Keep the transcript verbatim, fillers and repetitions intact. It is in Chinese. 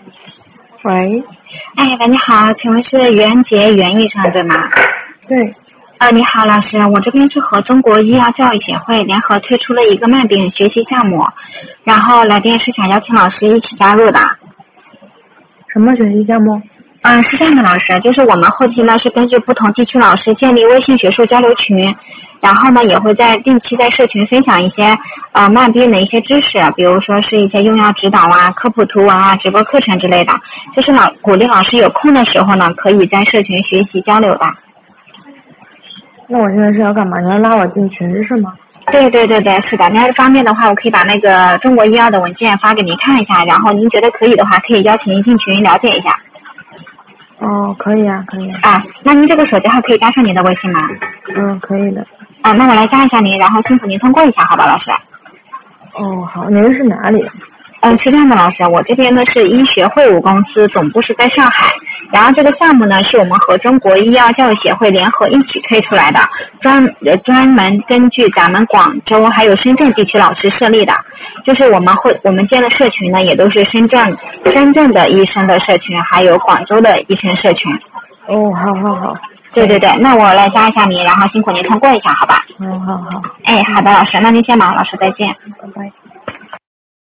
喂， 哎，喂，你好，请问是袁杰袁医生对吗？ 对， 呃，你好，老师，我这边是和中国医药教育协会联合推出了一个慢病学习项目，然后来电是想邀请老师一起加入的。 什么学习项目？ 嗯，是这样的，老师，就是我们后期呢是根据不同地区老师建立微信学术交流群，然后呢也会在定期在社群分享一些呃慢病的一些知识，比如说是一些用药指导啊、科普图文啊、直播课程之类的，就是老鼓励老师有空的时候呢，可以在社群学习交流的。 那我现在是要干嘛？你要拉我进群是吗？ 对对对对，是的。那方面的话，我可以把那个中国医药的文件发给您看一下，然后您觉得可以的话，可以邀请您进群了解一下。 哦，可以啊，可以啊。 啊，那您这个手机号可以加上您的微信吗？ 嗯，可以的。 啊，那我来加一下您，然后辛苦您通过一下，好吧，老师？ 哦，好，您是哪里？ 嗯，是这样的，老师，我这边呢是医学会武公司，总部是在上海。然后这个项目呢是我们和中国医药教育协会联合一起推出来的，专呃专门根据咱们广州还有深圳地区老师设立的。就是我们会我们建的社群呢也都是深圳深圳的医生的社群，还有广州的医生社群。 哦，好好好。 对对对，那我来加一下您，然后辛苦您通过一下，好吧？ 嗯，好好。 哎，好的，老师，那您先忙，老师再见。 拜拜。